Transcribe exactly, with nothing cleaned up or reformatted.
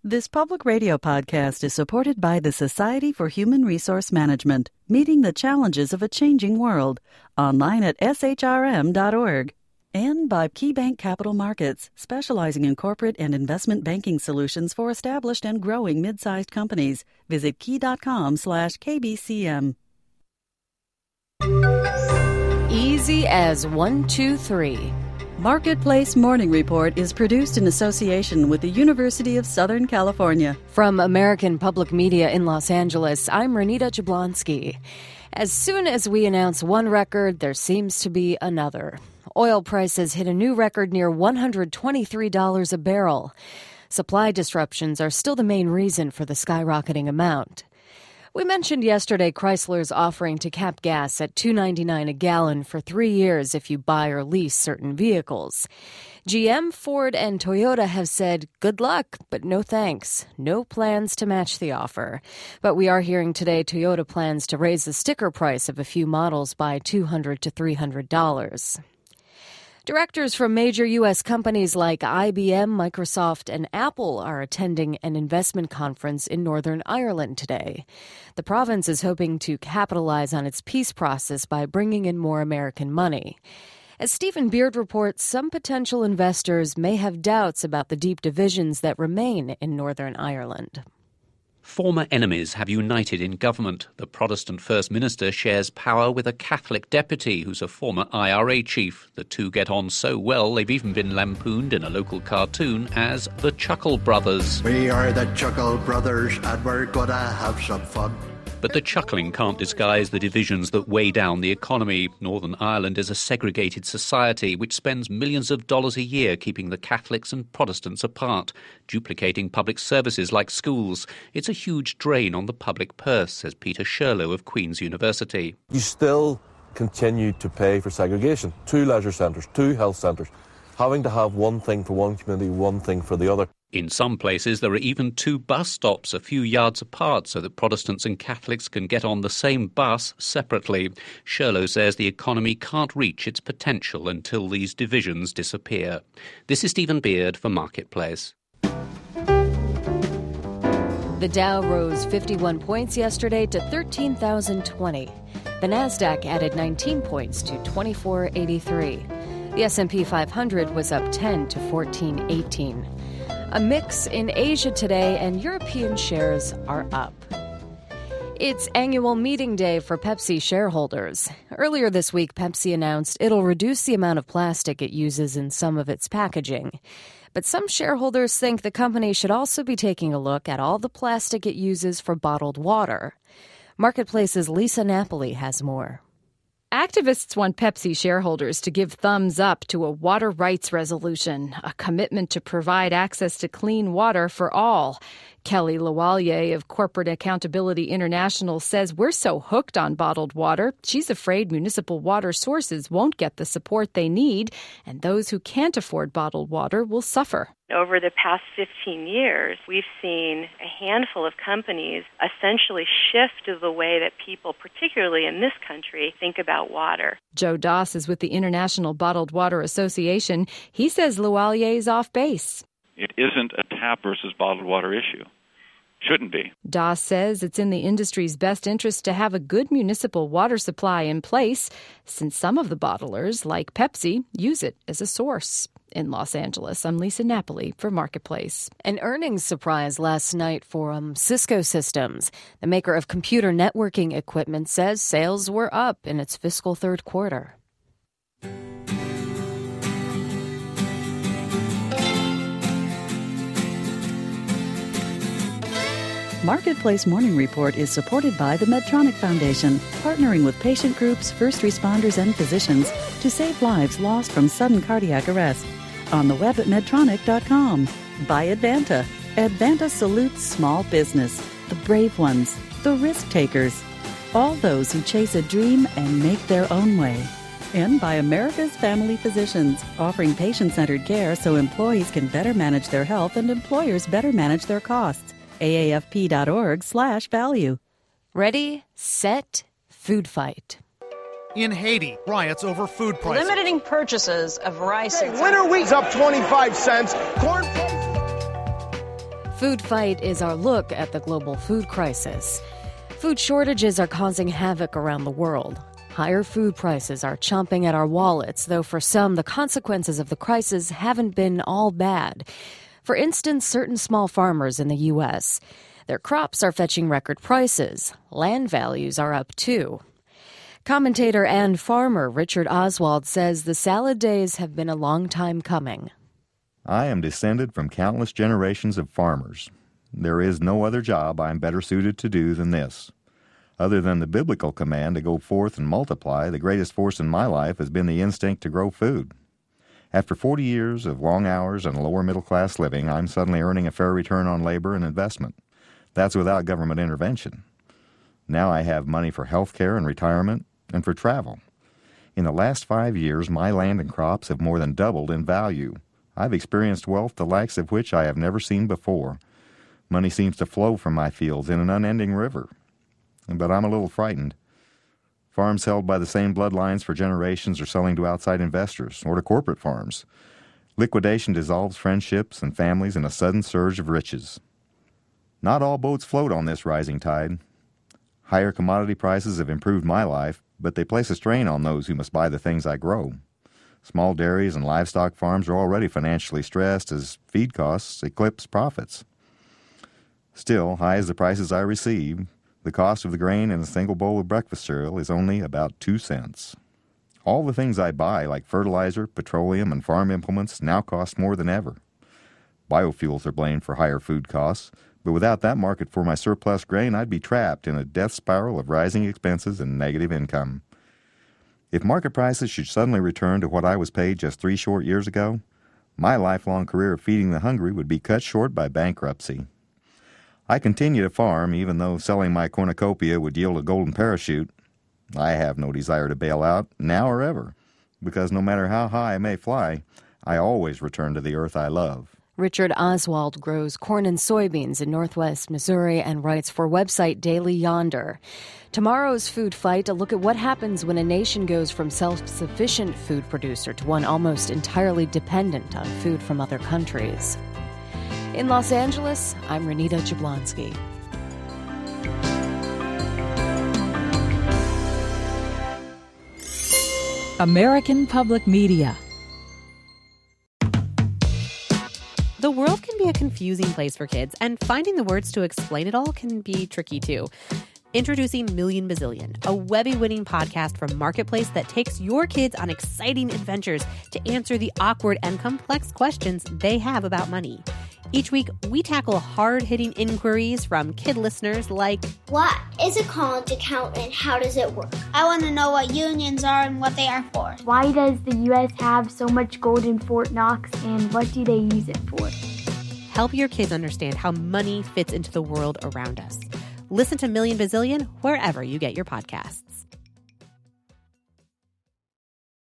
This public radio podcast is supported by the Society for Human Resource Management, meeting the challenges of a changing world, online at s h r m dot org. And by KeyBank Capital Markets, specializing in corporate and investment banking solutions for established and growing mid-sized companies. Visit key.com slash kbcm. Easy as one, two, three. Marketplace Morning Report is produced in association with the University of Southern California. From American Public Media in Los Angeles, I'm Renita Jablonski. As soon as we announce one record, there seems to be another. Oil prices hit a new record near one hundred twenty-three dollars a barrel. Supply disruptions are still the main reason for the skyrocketing amount. We mentioned yesterday Chrysler's offering to cap gas at two dollars and ninety-nine cents a gallon for three years if you buy or lease certain vehicles. G M, Ford, and Toyota have said, good luck, but no thanks. No plans to match the offer. But we are hearing today Toyota plans to raise the sticker price of a few models by two hundred to three hundred dollars. Directors from major U S companies like I B M, Microsoft, and Apple are attending an investment conference in Northern Ireland today. The province is hoping to capitalize on its peace process by bringing in more American money. As Stephen Beard reports, some potential investors may have doubts about the deep divisions that remain in Northern Ireland. Former enemies have united in government. The Protestant First Minister shares power with a Catholic deputy who's a former I R A chief. The two get on so well they've even been lampooned in a local cartoon as the Chuckle Brothers. We are the Chuckle Brothers and we're gonna have some fun. But the chuckling can't disguise the divisions that weigh down the economy. Northern Ireland is a segregated society which spends millions of dollars a year keeping the Catholics and Protestants apart, duplicating public services like schools. It's a huge drain on the public purse, says Peter Sherlow of Queen's University. You still continue to pay for segregation. Two leisure centres, two health centres, having to have one thing for one community, one thing for the other. In some places, there are even two bus stops a few yards apart so that Protestants and Catholics can get on the same bus separately. Sherlow says the economy can't reach its potential until these divisions disappear. This is Stephen Beard for Marketplace. The Dow rose fifty-one points yesterday to thirteen thousand twenty. The Nasdaq added nineteen points to twenty-four eighty-three. The S and P five hundred was up ten to fourteen eighteen. A mix in Asia today, and European shares are up. It's annual meeting day for Pepsi shareholders. Earlier this week, Pepsi announced it'll reduce the amount of plastic it uses in some of its packaging. But some shareholders think the company should also be taking a look at all the plastic it uses for bottled water. Marketplace's Lisa Napoli has more. Activists want Pepsi shareholders to give thumbs up to a water rights resolution, a commitment to provide access to clean water for all. Kelly Lawallier of Corporate Accountability International says we're so hooked on bottled water, she's afraid municipal water sources won't get the support they need, and those who can't afford bottled water will suffer. Over the past fifteen years, we've seen a handful of companies essentially shift the way that people, particularly in this country, think about water. Joe Doss is with the International Bottled Water Association. He says Lawallier is off base. It isn't a tap versus bottled water issue. Shouldn't be. Doss says it's in the industry's best interest to have a good municipal water supply in place, since some of the bottlers, like Pepsi, use it as a source. In Los Angeles, I'm Lisa Napoli for Marketplace. An earnings surprise last night for um, Cisco Systems. The maker of computer networking equipment says sales were up in its fiscal third quarter. Marketplace Morning Report is supported by the Medtronic Foundation, partnering with patient groups, first responders, and physicians to save lives lost from sudden cardiac arrest. On the web at medtronic dot com. By Advanta. Advanta salutes small business, the brave ones, the risk takers, all those who chase a dream and make their own way. And by America's Family Physicians, offering patient-centered care so employees can better manage their health and employers better manage their costs. A A F P dot org slash value. Ready, set, food fight. In Haiti, riots over food prices. Limiting purchases of rice. Hey, winter wheat's up twenty-five cents. Corn. Food Fight is our look at the global food crisis. Food shortages are causing havoc around the world. Higher food prices are chomping at our wallets, though for some, the consequences of the crisis haven't been all bad. For instance, certain small farmers in the U S, their crops are fetching record prices. Land values are up, too. Commentator and farmer Richard Oswald says the salad days have been a long time coming. I am descended from countless generations of farmers. There is no other job I am better suited to do than this. Other than the biblical command to go forth and multiply, the greatest force in my life has been the instinct to grow food. After forty years of long hours and lower middle-class living, I'm suddenly earning a fair return on labor and investment. That's without government intervention. Now I have money for health care and retirement and for travel. In the last five years, my land and crops have more than doubled in value. I've experienced wealth the likes of which I have never seen before. Money seems to flow from my fields in an unending river. But I'm a little frightened. Farms held by the same bloodlines for generations are selling to outside investors or to corporate farms. Liquidation dissolves friendships and families in a sudden surge of riches. Not all boats float on this rising tide. Higher commodity prices have improved my life, but they place a strain on those who must buy the things I grow. Small dairies and livestock farms are already financially stressed as feed costs eclipse profits. Still, high as the prices I receive, the cost of the grain in a single bowl of breakfast cereal is only about two cents. All the things I buy, like fertilizer, petroleum, and farm implements, now cost more than ever. Biofuels are blamed for higher food costs, but without that market for my surplus grain, I'd be trapped in a death spiral of rising expenses and negative income. If market prices should suddenly return to what I was paid just three short years ago, my lifelong career of feeding the hungry would be cut short by bankruptcy. I continue to farm, even though selling my cornucopia would yield a golden parachute. I have no desire to bail out, now or ever, because no matter how high I may fly, I always return to the earth I love. Richard Oswald grows corn and soybeans in northwest Missouri and writes for website Daily Yonder. Tomorrow's Food Fight, a look at what happens when a nation goes from self-sufficient food producer to one almost entirely dependent on food from other countries. In Los Angeles, I'm Renita Jablonski. American Public Media. The world can be a confusing place for kids, and finding the words to explain it all can be tricky too. Introducing Million Bazillion, a Webby-winning podcast from Marketplace that takes your kids on exciting adventures to answer the awkward and complex questions they have about money. Each week, we tackle hard-hitting inquiries from kid listeners like, what is a college account and how does it work? I want to know what unions are and what they are for. Why does the U S have so much gold in Fort Knox and what do they use it for? Help your kids understand how money fits into the world around us. Listen to Million Bazillion wherever you get your podcasts.